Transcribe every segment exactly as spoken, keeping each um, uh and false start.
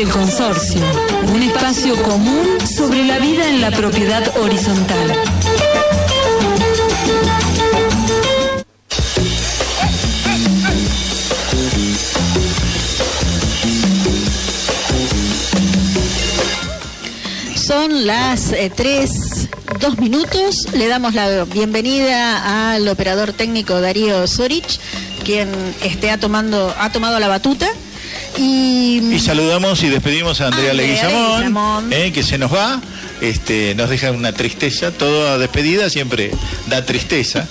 del Consorcio, un espacio común sobre la vida en la propiedad horizontal. Son las eh, tres, dos minutos. Le damos la bienvenida al operador técnico Darío Sorich, quien este, ha, tomando, ha tomado la batuta. Y, y saludamos y despedimos a Andrea, Andrea Leguizamón, Leguizamón. Eh, que se nos va. Este, nos deja una tristeza, toda despedida siempre da tristeza.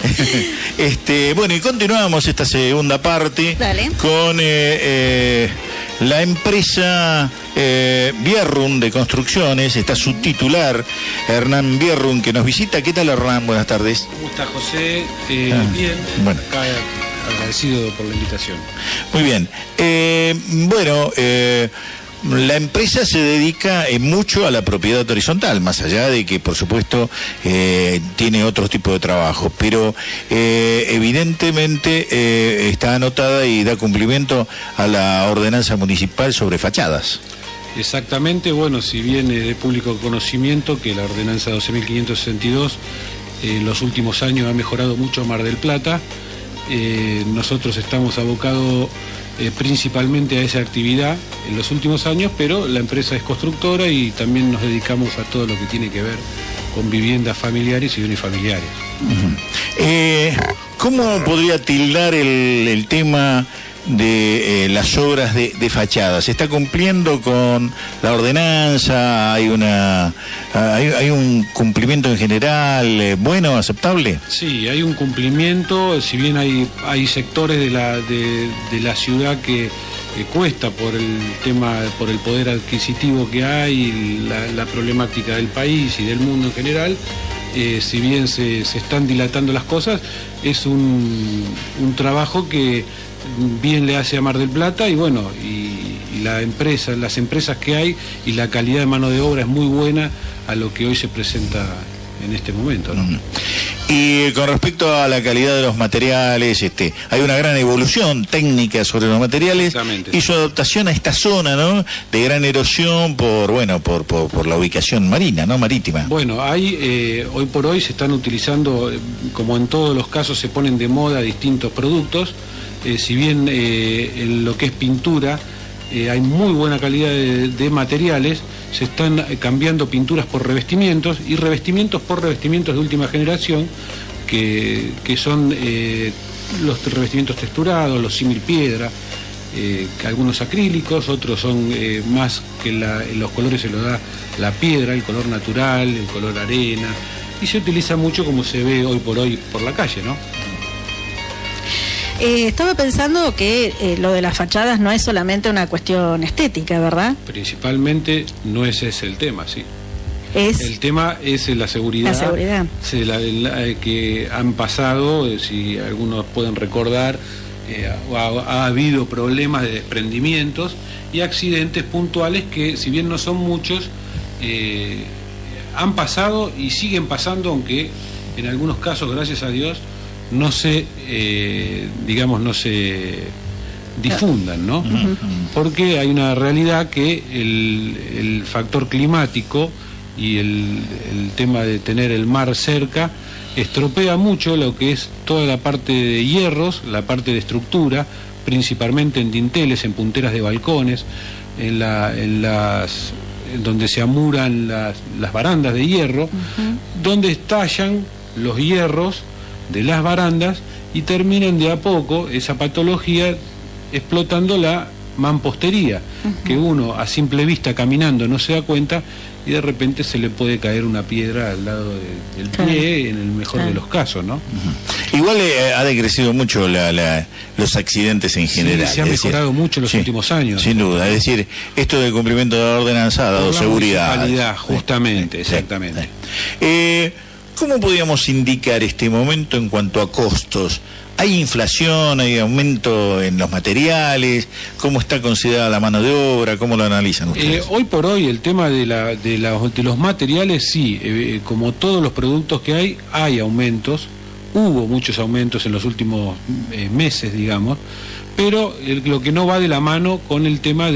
este, bueno, y continuamos esta segunda parte. Dale. Con eh, eh, la empresa eh, Bierrun de Construcciones. Está su titular, Hernán Bierrun, que nos visita. ¿Qué tal, Hernán? Buenas tardes. ¿Cómo está, José? Eh, ah, bien, bueno. Acá agradecido por la invitación. Muy bien. Eh, bueno, eh, la empresa se dedica eh, mucho a la propiedad horizontal, más allá de que, por supuesto, eh, tiene otro tipo de trabajo, pero eh, evidentemente eh, está anotada y da cumplimiento a la ordenanza municipal sobre fachadas. Exactamente, bueno, si bien es de público conocimiento que la ordenanza doce mil quinientos sesenta y dos eh, en los últimos años ha mejorado mucho Mar del Plata, eh, nosotros estamos abocados Eh, principalmente a esa actividad en los últimos años, pero la empresa es constructora y también nos dedicamos a todo lo que tiene que ver con viviendas familiares y unifamiliares. Uh-huh. eh, ¿Cómo podría tildar el, el tema de eh, las obras de, de fachadas? ¿Se está cumpliendo con la ordenanza? ¿Hay una hay, hay un cumplimiento en general eh, bueno, aceptable? Sí, hay un cumplimiento, si bien hay hay sectores de la de, de la ciudad que, que cuesta por el tema, por el poder adquisitivo que hay, la, la problemática del país y del mundo en general. Eh, si bien se, se están dilatando las cosas, es un, un trabajo que bien le hace a Mar del Plata y bueno, y, y la empresa, las empresas que hay y la calidad de mano de obra es muy buena a lo que hoy se presenta en este momento, ¿no? Mm. Y con respecto a la calidad de los materiales, este, hay una gran evolución técnica sobre los materiales y su adaptación a esta zona, ¿no? De gran erosión por, bueno, por, por, por la ubicación marina, ¿no? Marítima. Bueno, hay, eh, hoy por hoy se están utilizando, como en todos los casos se ponen de moda distintos productos. Eh, si bien eh, en lo que es pintura eh, hay muy buena calidad de, de materiales, se están cambiando pinturas por revestimientos y revestimientos por revestimientos de última generación, que, que son eh, los revestimientos texturados, los símil piedra, eh, algunos acrílicos, otros son eh, más que la, los colores se los da la piedra, el color natural, el color arena, y se utiliza mucho como se ve hoy por hoy por la calle, ¿no? Eh, estaba pensando que eh, lo de las fachadas no es solamente una cuestión estética, ¿verdad? Principalmente no ese es el tema, sí. Es el tema es la seguridad, la seguridad. Se la, la, que han pasado, eh, si algunos pueden recordar, eh, ha, ha habido problemas de desprendimientos y accidentes puntuales que, si bien no son muchos, eh, han pasado y siguen pasando, aunque en algunos casos, gracias a Dios, no se, eh, digamos, no se difundan, ¿no? Uh-huh. Porque hay una realidad que el, el factor climático y el, el tema de tener el mar cerca estropea mucho lo que es toda la parte de hierros, la parte de estructura, principalmente en dinteles, en punteras de balcones, en, la, en las en donde se amuran las, las barandas de hierro, uh-huh. donde estallan los hierros de las barandas y terminan de a poco esa patología explotando la mampostería, uh-huh. que uno a simple vista caminando no se da cuenta y de repente se le puede caer una piedra al lado de, del claro. pie, en el mejor claro. de los casos, ¿no? Uh-huh. Igual eh, ha decrecido mucho la, la, los accidentes en general. Sí, se ha mejorado decir, mucho en los sí, últimos años. Sin duda, es decir, esto del cumplimiento de la ordenanza ha dado la seguridad. Justamente, sí, exactamente. Sí, sí. Eh, ¿Cómo podríamos indicar este momento en cuanto a costos? ¿Hay inflación, hay aumento en los materiales? ¿Cómo está considerada la mano de obra? ¿Cómo lo analizan ustedes? Eh, hoy por hoy el tema de, la, de, la, de los materiales, sí, eh, como todos los productos que hay, hay aumentos. Hubo muchos aumentos en los últimos eh, meses, digamos, pero el, lo que no va de la mano con el tema de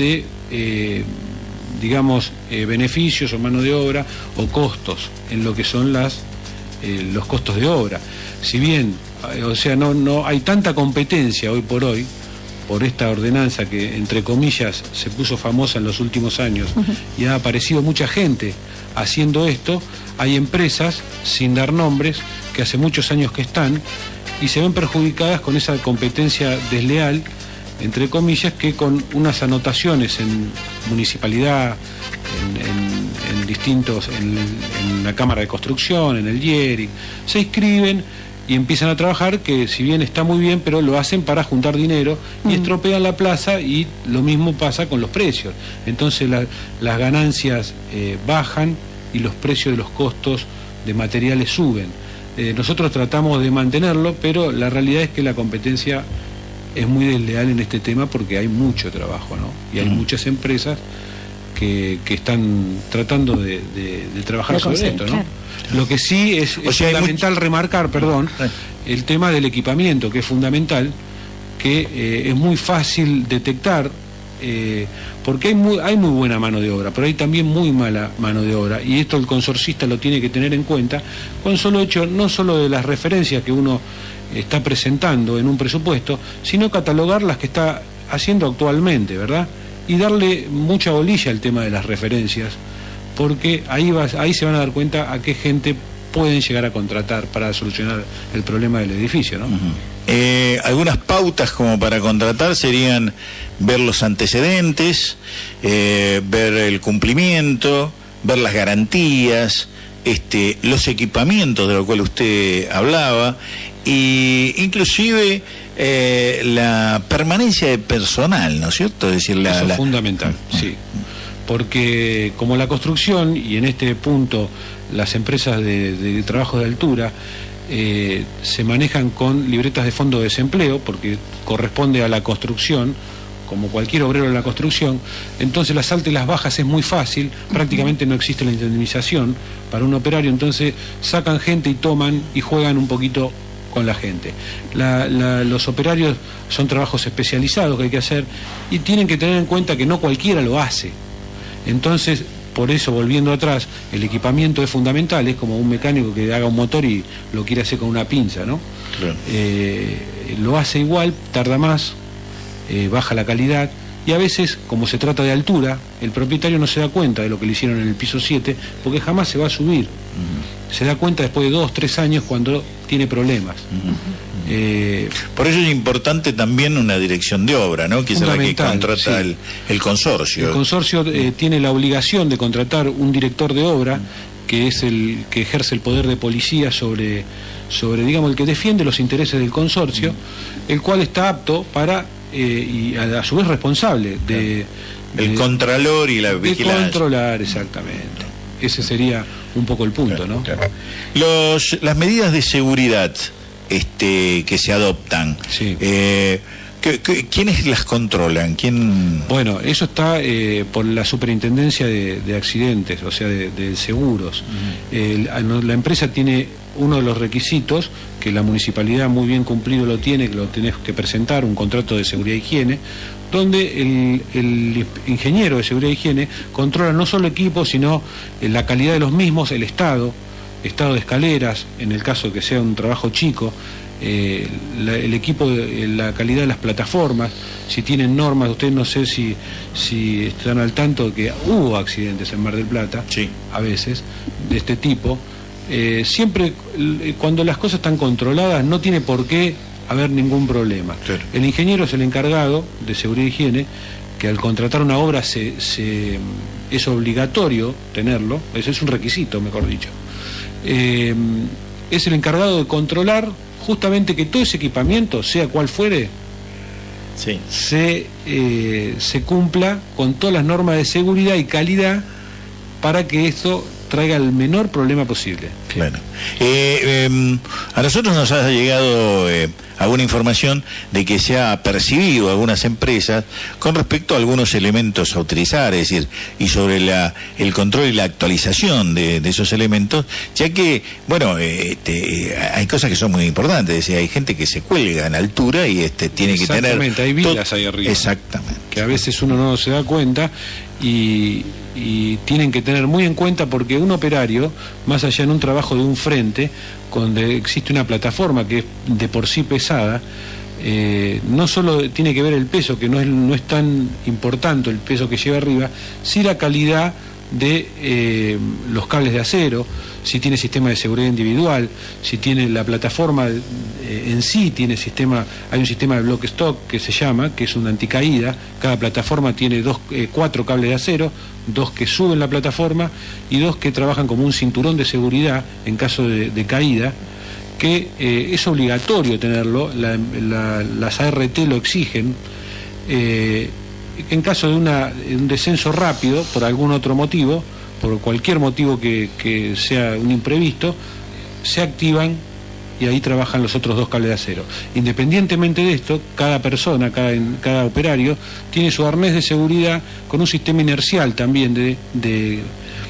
eh, digamos, eh, beneficios o mano de obra o costos en lo que son las eh, los costos de obra. Si bien, eh, o sea, no, no hay tanta competencia hoy por hoy, por esta ordenanza que, entre comillas, se puso famosa en los últimos años, uh-huh. y ha aparecido mucha gente haciendo esto, hay empresas, sin dar nombres, que hace muchos años que están, y se ven perjudicadas con esa competencia desleal, entre comillas, que con unas anotaciones en municipalidad, en, en, en distintos, en, en la Cámara de Construcción, en el I E R I, se inscriben y empiezan a trabajar, que si bien está muy bien, pero lo hacen para juntar dinero y mm. estropean la plaza, y lo mismo pasa con los precios. Entonces la, las ganancias eh, bajan y los precios de los costos de materiales suben. Eh, nosotros tratamos de mantenerlo, pero la realidad es que la competencia es muy desleal en este tema porque hay mucho trabajo, ¿no? Y hay mm. muchas empresas que, que están tratando de, de, de trabajar de sobre esto, ¿no? Claro. Lo que sí es, es sea, fundamental mucho... remarcar, perdón, el tema del equipamiento, que es fundamental, que eh, es muy fácil detectar, eh, porque hay muy, hay muy buena mano de obra, pero hay también muy mala mano de obra, y esto el consorcista lo tiene que tener en cuenta, con solo hecho, no solo de las referencias que uno está presentando en un presupuesto, sino catalogar las que está haciendo actualmente, ¿verdad? Y darle mucha bolilla al tema de las referencias, porque ahí, va, ahí se van a dar cuenta a qué gente pueden llegar a contratar para solucionar el problema del edificio, ¿no? Uh-huh. Eh, algunas pautas como para contratar serían ver los antecedentes, eh, ver el cumplimiento, ver las garantías, este, los equipamientos de los cuales usted hablaba, y inclusive eh, la permanencia de personal, ¿no es cierto? Es decir, la, Eso es la... fundamental, sí. Porque como la construcción, y en este punto las empresas de, de trabajo de altura, eh, se manejan con libretas de fondo de desempleo, porque corresponde a la construcción, como cualquier obrero de la construcción, entonces las altas y las bajas es muy fácil, prácticamente no existe la indemnización para un operario, entonces sacan gente y toman y juegan un poquito con la gente. La, la, los operarios son trabajos especializados que hay que hacer, y tienen que tener en cuenta que no cualquiera lo hace. Entonces, por eso, volviendo atrás, el equipamiento es fundamental, es como un mecánico que haga un motor y lo quiere hacer con una pinza, ¿no? Claro. Eh, lo hace igual, tarda más, eh, baja la calidad, y a veces, como se trata de altura, el propietario no se da cuenta de lo que le hicieron en el piso siete, porque jamás se va a subir. Uh-huh. Se da cuenta después de dos, tres años cuando tiene problemas. Uh-huh. Eh, Por eso es importante también una dirección de obra, ¿no? Que es la que contrata sí. el, el consorcio. El consorcio eh, tiene la obligación de contratar un director de obra, uh-huh. que es el que ejerce el poder de policía sobre, sobre digamos, el que defiende los intereses del consorcio, uh-huh. el cual está apto para, eh, y a, a su vez responsable de... El de, contralor y la vigilancia. De controlar, exactamente. Ese sería un poco el punto, claro, ¿no? Claro. Los, las medidas de seguridad este, que se adoptan, sí. eh, ¿qué, qué, ¿quiénes las controlan? ¿Quién... Bueno, eso está eh, por la Superintendencia de, de Accidentes, o sea, de, de seguros. Uh-huh. eh, la, la empresa tiene uno de los requisitos, que la municipalidad muy bien cumplido lo tiene, que lo tenés que presentar, un contrato de seguridad e higiene, donde el, el ingeniero de seguridad e higiene controla no solo equipos, sino la calidad de los mismos, el estado, estado de escaleras, en el caso de que sea un trabajo chico, eh, la, el equipo, la calidad de las plataformas, si tienen normas. Ustedes no sé si, si están al tanto de que hubo accidentes en Mar del Plata, sí. a veces, de este tipo. Eh, siempre, cuando las cosas están controladas, no tiene por qué haber ningún problema. Claro. El ingeniero es el encargado de seguridad e higiene, que al contratar una obra se, se, es obligatorio tenerlo, ese es un requisito, mejor dicho. Eh, es el encargado de controlar justamente que todo ese equipamiento, sea cual fuere, sí. se, eh, se cumpla con todas las normas de seguridad y calidad, para que esto traiga el menor problema posible. Claro. Eh, eh, a nosotros nos ha llegado eh, alguna información de que se ha percibido algunas empresas con respecto a algunos elementos a utilizar, es decir, y sobre la, el control y la actualización de, de esos elementos, ya que, bueno, eh, este, hay cosas que son muy importantes, es decir, hay gente que se cuelga en altura y este tiene que tener... Exactamente, hay vigas ahí arriba. Exactamente. Que a veces uno no se da cuenta y... y tienen que tener muy en cuenta porque un operario, más allá en un trabajo de un frente, donde existe una plataforma que es de por sí pesada, eh, no solo tiene que ver el peso, que no es, no es tan importante el peso que lleva arriba, sí la calidad de eh, los cables de acero, si tiene sistema de seguridad individual, si tiene la plataforma eh, en sí, tiene sistema, hay un sistema de block stock que se llama, que es una anticaída, cada plataforma tiene dos, eh, cuatro cables de acero, dos que suben la plataforma y dos que trabajan como un cinturón de seguridad en caso de, de caída, que eh, es obligatorio tenerlo, la, la, las A R T lo exigen, eh, en caso de una, un descenso rápido, por algún otro motivo, por cualquier motivo que, que sea un imprevisto, se activan y ahí trabajan los otros dos cables de acero. Independientemente de esto, cada persona, cada, cada operario, tiene su arnés de seguridad con un sistema inercial también de, de,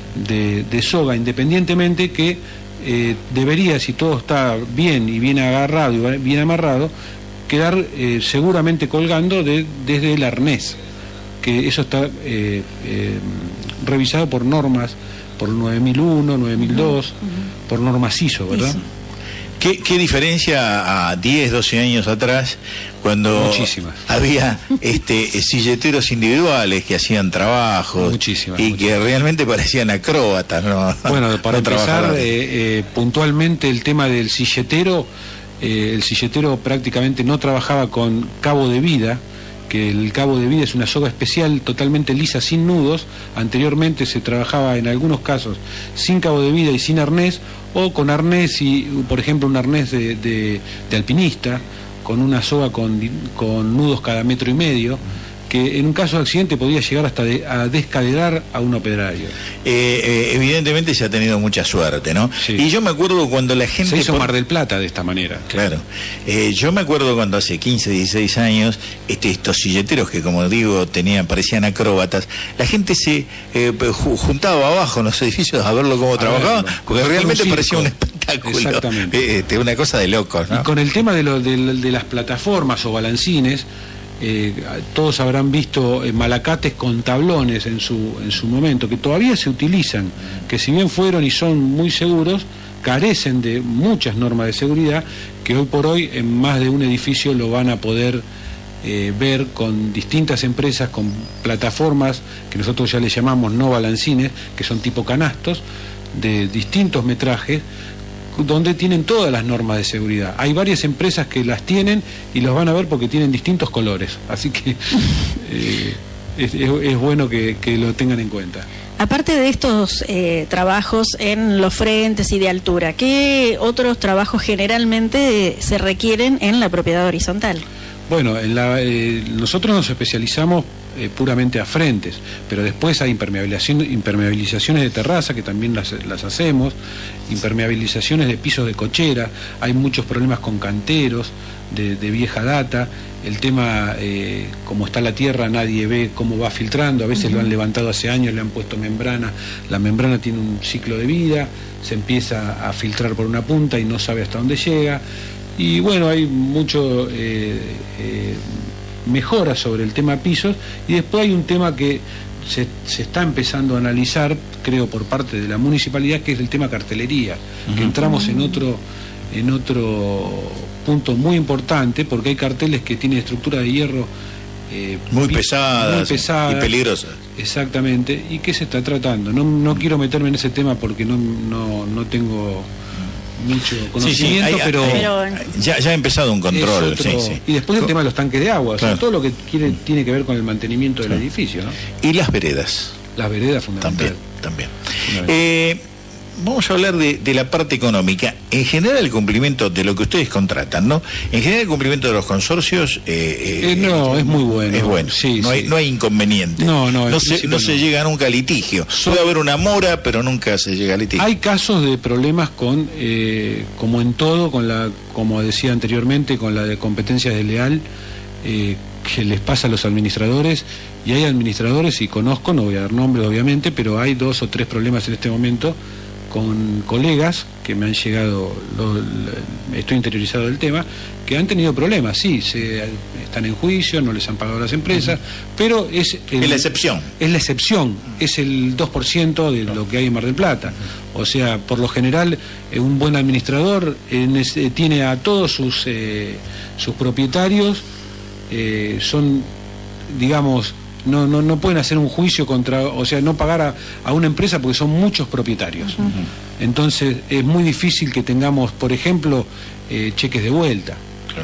de, de soga, independientemente que eh, debería, si todo está bien y bien agarrado y bien amarrado, quedar eh, seguramente colgando de, desde el arnés, que eso está eh, eh, revisado por normas, por nueve mil uno, nueve mil dos, uh-huh. por normas I S O, ¿verdad? Sí. ¿Qué, ¿Qué diferencia a diez, doce años atrás, cuando muchísimas. había este, silleteros individuales que hacían trabajos muchísimas, y muchísimas. que realmente parecían acróbatas, ¿no? Bueno, para no empezar, eh, eh, puntualmente el tema del silletero, eh, el silletero prácticamente no trabajaba con cabo de vida, que el cabo de vida es una soga especial totalmente lisa, sin nudos. Anteriormente se trabajaba en algunos casos sin cabo de vida y sin arnés, o con arnés y, por ejemplo, un arnés de, de, de alpinista, con una soga con, con nudos cada metro y medio, que en un caso de accidente podía llegar hasta de, a descaderar a un operario. Eh, eh, evidentemente se ha tenido mucha suerte, ¿no? Sí. Y yo me acuerdo cuando la gente... Se hizo por... Mar del Plata de esta manera. Claro. Eh, yo me acuerdo cuando hace quince, dieciséis años, este, estos silleteros que, como digo, tenían, parecían acróbatas, la gente se eh, juntaba abajo en los edificios a verlo cómo a trabajaba, verlo. Porque realmente un parecía un espectáculo. Exactamente. Eh, una cosa de locos, ¿no? Y con el tema de, lo, de, de las plataformas o balancines, Eh, todos habrán visto eh, malacates con tablones en su, en su momento, que todavía se utilizan, que si bien fueron y son muy seguros, carecen de muchas normas de seguridad, que hoy por hoy en más de un edificio lo van a poder eh, ver con distintas empresas, con plataformas que nosotros ya le llamamos no balancines, que son tipo canastos, de distintos metrajes, donde tienen todas las normas de seguridad. Hay varias empresas que las tienen y los van a ver porque tienen distintos colores, así que eh, es, es, es bueno que, que lo tengan en cuenta. Aparte de estos eh, trabajos en los frentes y de altura, ¿qué otros trabajos generalmente se requieren en la propiedad horizontal? Bueno, en la, eh, nosotros nos especializamos eh, puramente a frentes, pero después hay impermeabilización, impermeabilizaciones de terraza, que también las, las hacemos, impermeabilizaciones de pisos de cochera, hay muchos problemas con canteros de, de vieja data, el tema, eh, como está la tierra, nadie ve cómo va filtrando, a veces uh-huh. lo han levantado hace años, le han puesto membrana, la membrana tiene un ciclo de vida, se empieza a filtrar por una punta y no sabe hasta dónde llega. Y bueno, hay mucho eh, eh, mejora sobre el tema pisos, y después hay un tema que se, se está empezando a analizar, creo, por parte de la municipalidad, que es el tema cartelería, uh-huh. que entramos en otro, en otro punto muy importante, porque hay carteles que tienen estructura de hierro eh, muy, pesadas, muy pesadas y peligrosas. Exactamente, y que se está tratando. No, no quiero meterme en ese tema porque no, no, no tengo mucho conocimiento, sí, sí, hay, pero, pero ya, ya ha empezado un control. Otro, sí, sí. Y después el tema de los tanques de agua, claro. o sea, todo lo que quiere, tiene que ver con el mantenimiento del claro. edificio, ¿no? Y las veredas. Las veredas, fundamental. También, también. Eh, vamos a hablar de, de la parte económica. En general el cumplimiento de lo que ustedes contratan, ¿no? En general el cumplimiento de los consorcios... Eh, eh, no, eh, es muy bueno. Es bueno, sí, no, sí. Hay, no hay inconveniente. No, no, no se, no, no se llega nunca a litigio. Son... Puede haber una mora, pero nunca se llega a litigio. Hay casos de problemas con, eh, como en todo, con la, como decía anteriormente, con la de competencia desleal, eh, que les pasa a los administradores, y hay administradores, y conozco, no voy a dar nombres obviamente, pero hay dos o tres problemas en este momento con colegas que me han llegado, lo, lo, estoy interiorizado del tema, que han tenido problemas, sí, se, están en juicio, no les han pagado las empresas, uh-huh. pero es... El, es la excepción. Es la excepción, es el dos por ciento de lo que hay en Mar del Plata. O sea, por lo general, eh, un buen administrador eh, eh, tiene a todos sus, eh, sus propietarios, eh, son, digamos... No, no, no pueden hacer un juicio contra, o sea, no pagar a, a una empresa porque son muchos propietarios. Uh-huh. Entonces es muy difícil que tengamos, por ejemplo, eh, cheques de vuelta. Claro.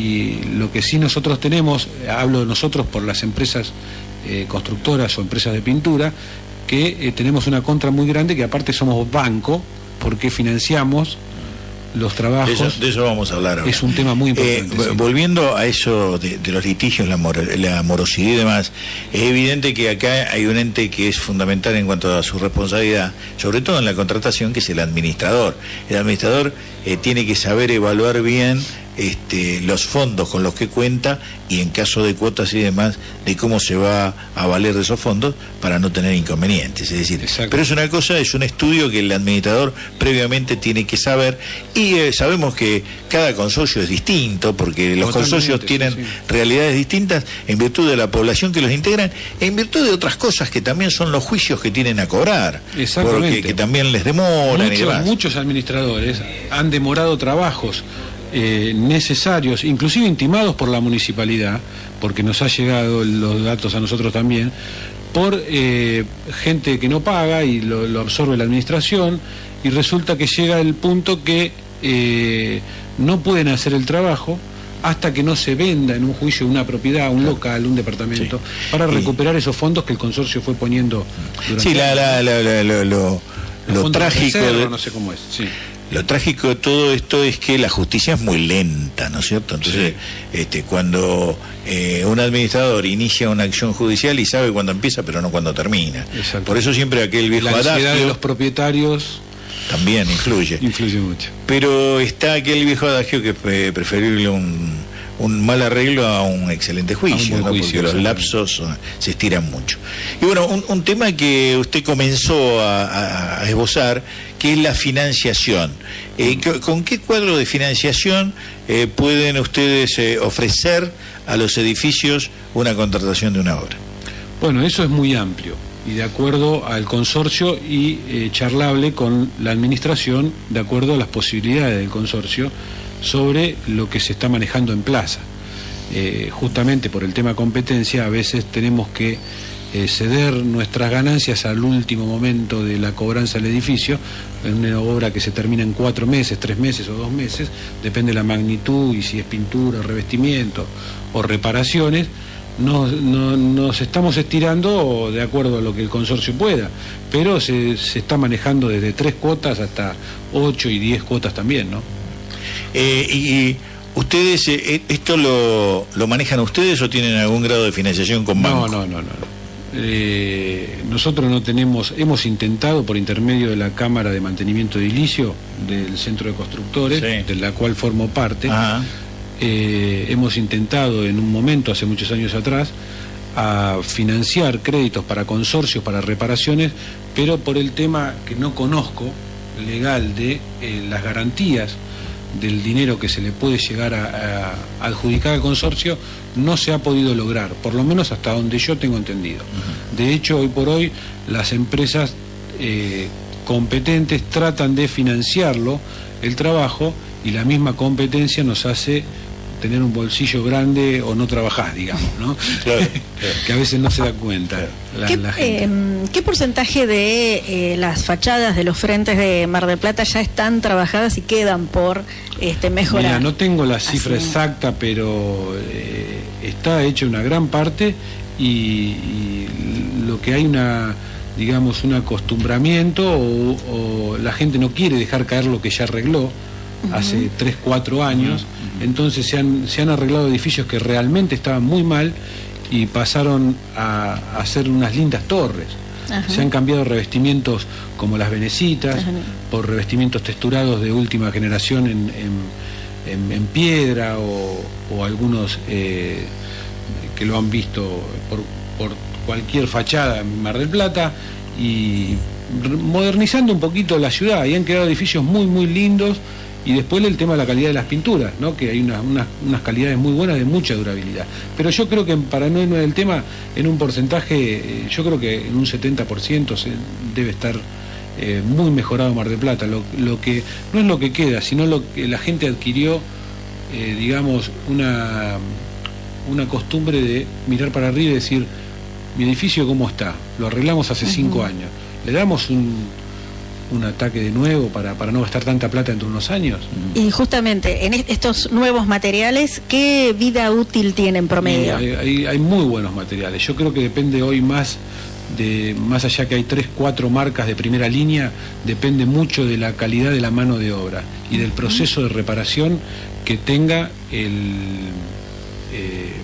Y lo que sí nosotros tenemos, hablo de nosotros por las empresas eh, constructoras o empresas de pintura, que eh, tenemos una contra muy grande, que aparte somos banco, porque financiamos los trabajos. De eso, de eso vamos a hablar ahora. Es un tema muy importante. Eh, sí. Volviendo a eso de, de los litigios, la, mor la morosidad y demás, es evidente que acá hay un ente que es fundamental en cuanto a su responsabilidad, sobre todo en la contratación, que es el administrador. El administrador eh, tiene que saber evaluar bien este, los fondos con los que cuenta, y en caso de cuotas y demás, de cómo se va a valer de esos fondos para no tener inconvenientes. Es decir, Exacto. pero es una cosa, es un estudio que el administrador previamente tiene que saber, y eh, sabemos que cada consorcio es distinto, porque los Totalmente, consorcios tienen sí, sí. realidades distintas en virtud de la población que los integran, en virtud de otras cosas que también son los juicios que tienen a cobrar, porque que también les demoran muchos, y demás. Muchos administradores han demorado trabajos Eh, necesarios, inclusive intimados por la municipalidad, porque nos ha llegado los datos a nosotros también, por eh, gente que no paga y lo, lo absorbe la administración, y resulta que llega el punto que eh, no pueden hacer el trabajo hasta que no se venda en un juicio una propiedad, un local, un departamento, sí. para recuperar esos fondos que el consorcio fue poniendo durante sí, la, la, la, la, lo, lo, lo trágico de cerro, de... no sé cómo es, sí. Lo trágico de todo esto es que la justicia es muy lenta, ¿no es cierto? Entonces, sí. este, cuando eh, un administrador inicia una acción judicial y sabe cuándo empieza, pero no cuándo termina. Exacto. Por eso siempre aquel viejo la adagio... La ansiedad de los propietarios... También influye. Influye mucho. Pero está aquel viejo adagio que es preferible un, un mal arreglo a un excelente juicio, un ¿no? juicio porque los lapsos se estiran mucho. Y bueno, un, un tema que usted comenzó a, a esbozar, que es la financiación. Eh, ¿Con qué cuadro de financiación eh, pueden ustedes eh, ofrecer a los edificios una contratación de una obra? Bueno, eso es muy amplio y de acuerdo al consorcio y eh, charlable con la administración, de acuerdo a las posibilidades del consorcio sobre lo que se está manejando en plaza. Eh, justamente por el tema competencia, a veces tenemos que eh, ceder nuestras ganancias al último momento de la cobranza del edificio, en una obra que se termina en cuatro meses, tres meses o dos meses, depende de la magnitud y si es pintura, revestimiento o reparaciones. Nos, no, nos estamos estirando de acuerdo a lo que el consorcio pueda, pero se, se está manejando desde tres cuotas hasta ocho y diez cuotas también, ¿no? Eh, y ustedes, eh, ¿esto lo, lo manejan ustedes o tienen algún grado de financiación con banco? No, no, no, no. Eh, nosotros no tenemos, hemos intentado por intermedio de la Cámara de Mantenimiento Edilicio del Centro de Constructores, sí. de la cual formo parte. Ajá. Eh, hemos intentado en un momento, hace muchos años atrás, a financiar créditos para consorcios, para reparaciones, pero por el tema que no conozco legal de eh, las garantías del dinero que se le puede llegar a, a adjudicar al consorcio, no se ha podido lograr, por lo menos hasta donde yo tengo entendido. Uh-huh. De hecho, hoy por hoy las empresas eh, competentes tratan de financiarlo, el trabajo, y la misma competencia nos hace tener un bolsillo grande o no trabajar, digamos, ¿no? Claro, claro. Que a veces no se da cuenta la, ¿Qué, la gente. Eh, ¿Qué porcentaje de eh, las fachadas de los frentes de Mar del Plata ya están trabajadas y quedan por este, mejorar? Mira, no tengo la cifra Así. exacta, pero eh, está hecha una gran parte y, y lo que hay una digamos, un acostumbramiento o, o la gente no quiere dejar caer lo que ya arregló uh-huh. hace tres, cuatro años, uh-huh. entonces se han, se han arreglado edificios que realmente estaban muy mal y pasaron a, a hacer unas lindas torres. Ajá. Se han cambiado revestimientos como las venecitas Ajá. por revestimientos texturados de última generación en, en, en, en piedra o, o algunos eh, que lo han visto por, por cualquier fachada en Mar del Plata, y modernizando un poquito la ciudad, y han quedado edificios muy muy lindos. Y después el tema de la calidad de las pinturas, ¿no? Que hay unas, unas, unas calidades muy buenas de mucha durabilidad. Pero yo creo que, para no irnos del tema, en un porcentaje, eh, yo creo que en un setenta por ciento se debe estar eh, muy mejorado Mar del Plata. Lo, lo que no es lo que queda, sino lo que la gente adquirió, eh, digamos, una, una costumbre de mirar para arriba y decir, mi edificio cómo está, lo arreglamos hace uh-huh. cinco años, le damos un... un ataque de nuevo para, para no gastar tanta plata entre unos años. Y justamente en estos nuevos materiales, ¿qué vida útil tienen promedio? Hay, hay, hay muy buenos materiales. Yo creo que depende hoy más de, más allá que hay tres, cuatro marcas de primera línea, depende mucho de la calidad de la mano de obra y del proceso de reparación que tenga el, eh,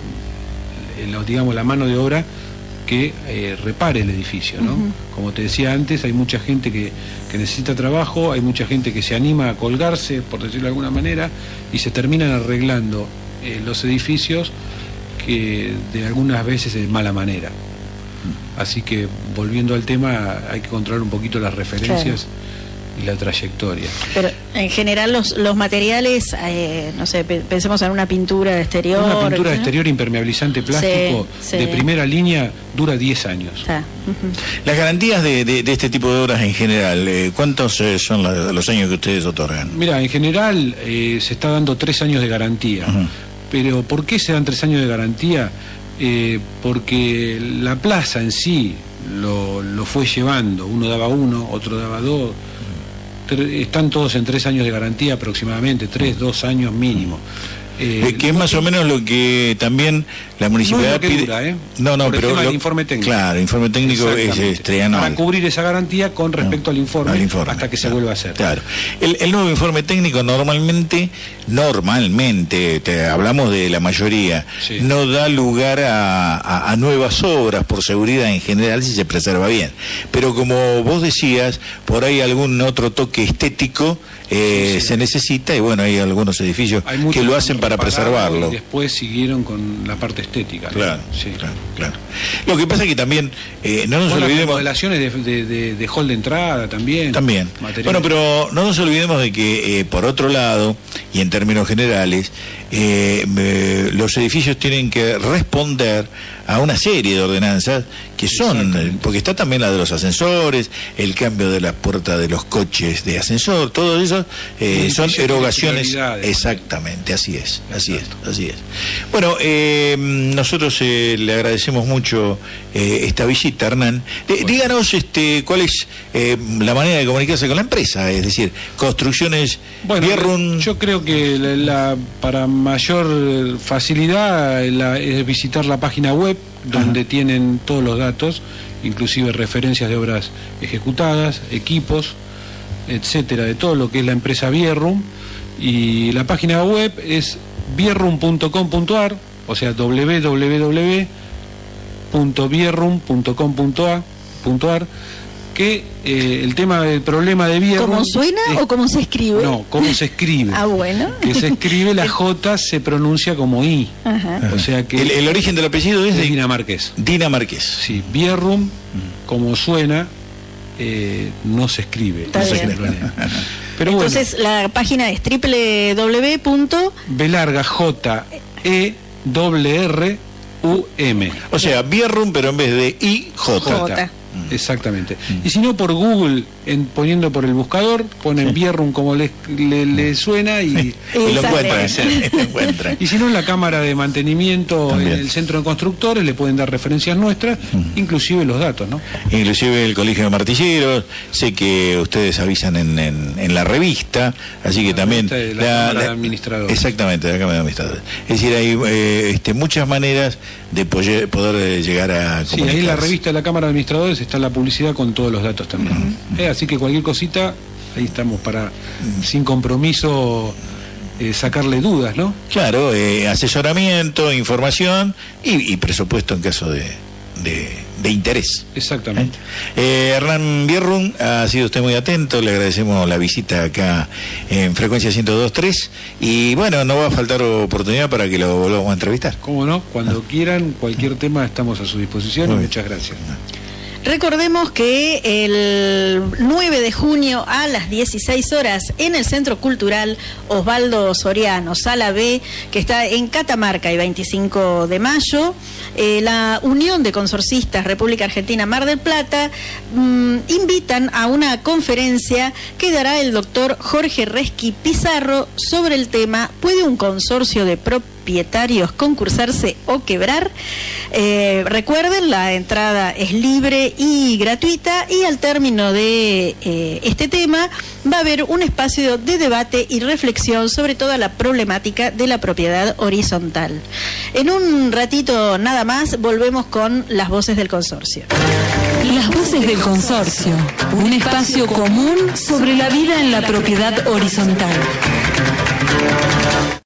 el digamos la mano de obra que eh, repare el edificio, ¿no? Uh-huh. Como te decía antes, hay mucha gente que, que necesita trabajo, hay mucha gente que se anima a colgarse, por decirlo de alguna manera, y se terminan arreglando eh, los edificios que de algunas veces de mala manera. Uh-huh. Así que, volviendo al tema, hay que controlar un poquito las referencias. Claro. Y la trayectoria. Pero en general los, los materiales, eh, no sé, pe- pensemos en una pintura de exterior. Una pintura de exterior impermeabilizante plástico sí, de sí. primera línea dura diez años. Está. Uh-huh. Las garantías de, de, de este tipo de obras en general, eh, ¿cuántos eh, son la, los años que ustedes otorgan? Mira, en general eh, se está dando tres años de garantía. Uh-huh. Pero ¿por qué se dan tres años de garantía? Eh, porque la plaza en sí lo, lo fue llevando. Uno daba uno, otro daba dos. Están todos en tres años de garantía aproximadamente, tres, dos años mínimo. Eh, que es más o menos lo que también la municipalidad no es lo que pide. Dura, ¿eh? No, no, Por pero. El tema lo... del informe técnico. Claro, el informe técnico es, es trianual. Para cubrir esa garantía con respecto no, al, informe, al informe, hasta que claro, se vuelva a hacer. Claro. El, el nuevo informe técnico normalmente, normalmente, te, hablamos de la mayoría, sí. no da lugar a, a, a nuevas obras por seguridad en general si se preserva bien. Pero como vos decías, por ahí algún otro toque estético eh, sí, sí. se necesita, y bueno, hay algunos edificios hay que lo hacen para preservarlo. Y después siguieron con la parte estética. Claro, ¿no? sí. claro, claro. Lo que pasa es que también eh, no nos con olvidemos. Las remodelaciones de, de, de, de hall de entrada también. También. Materiales. Bueno, pero no nos olvidemos de que, eh, por otro lado, y en términos generales, eh, eh, los edificios tienen que responder a una serie de ordenanzas que son, porque está también la de los ascensores, el cambio de la puerta de los coches de ascensor, todo eso eh, son erogaciones. Exactamente, así es, así es, así es. Bueno, eh, nosotros eh, le agradecemos mucho eh, esta visita, Hernán. De, bueno. Díganos este, cuál es eh, la manera de comunicarse con la empresa, es decir, Construcciones bueno, Bierrum. Yo creo que la, la, para mayor facilidad la, es visitar la página web, donde Ajá. tienen todos los datos, inclusive referencias de obras ejecutadas, equipos, etcétera, de todo lo que es la empresa Bierrum. Y la página web es bierrum punto com punto a r, o sea, doble u doble u doble u punto bierrum punto com punto a r, que eh, el tema del problema de Bierrum... ¿Cómo suena es, o cómo se escribe? No, cómo se escribe. Ah, bueno. Que se escribe, la J se pronuncia como I. Ajá. O sea que... El, el origen del apellido es de dinamarqués. Dinamarqués. Sí, Bierrum, mm. como suena, eh, no se escribe. Está no se bien. escribe. Pero entonces bueno, la página es doble u doble u doble u. B larga J E R R U M. O sea, Bierrum, pero en vez de I, J. J. Exactamente. Mm. Y si no, por Google, en, poniendo por el buscador, ponen sí. Bierrum como le, le, le suena y, y lo encuentran. Y si no, en la cámara de mantenimiento, también. En el centro de constructores, le pueden dar referencias nuestras, mm. inclusive los datos, ¿no? Inclusive el Colegio de Martilleros, sé que ustedes avisan en, en, en la revista, así que la también... La, la Cámara la, de Administradores. Exactamente, la Cámara de Administradores. Es decir, hay eh, este, muchas maneras de poder, poder llegar a comunicarse. Sí, ahí la revista de la Cámara de Administradores después está la publicidad con todos los datos también. Uh-huh. eh, así que cualquier cosita, ahí estamos para, uh-huh. sin compromiso, eh, sacarle dudas, ¿no? Claro, eh, asesoramiento, información y, y presupuesto en caso de, de, de interés. Exactamente. Eh, Hernán Bierrun, ha sido usted muy atento, le agradecemos la visita acá en Frecuencia ciento dos punto tres y bueno, no va a faltar oportunidad para que lo volvamos a entrevistar. Cómo no, cuando ah. quieran, cualquier tema estamos a su disposición muy y bien. Muchas gracias. Recordemos que el nueve de junio a las dieciséis horas en el Centro Cultural Osvaldo Soriano, Sala B, que está en Catamarca y veinticinco de mayo, eh, la Unión de Consorcistas República Argentina Mar del Plata mmm, invitan a una conferencia que dará el doctor Jorge Resqui Pizarro sobre el tema ¿puede un consorcio de propietarios concursarse o quebrar? Eh, recuerden, la entrada es libre y gratuita y al término de eh, este tema va a haber un espacio de debate y reflexión sobre toda la problemática de la propiedad horizontal. En un ratito nada más volvemos con las voces del consorcio. Las voces del consorcio, un espacio común sobre la vida en la propiedad horizontal.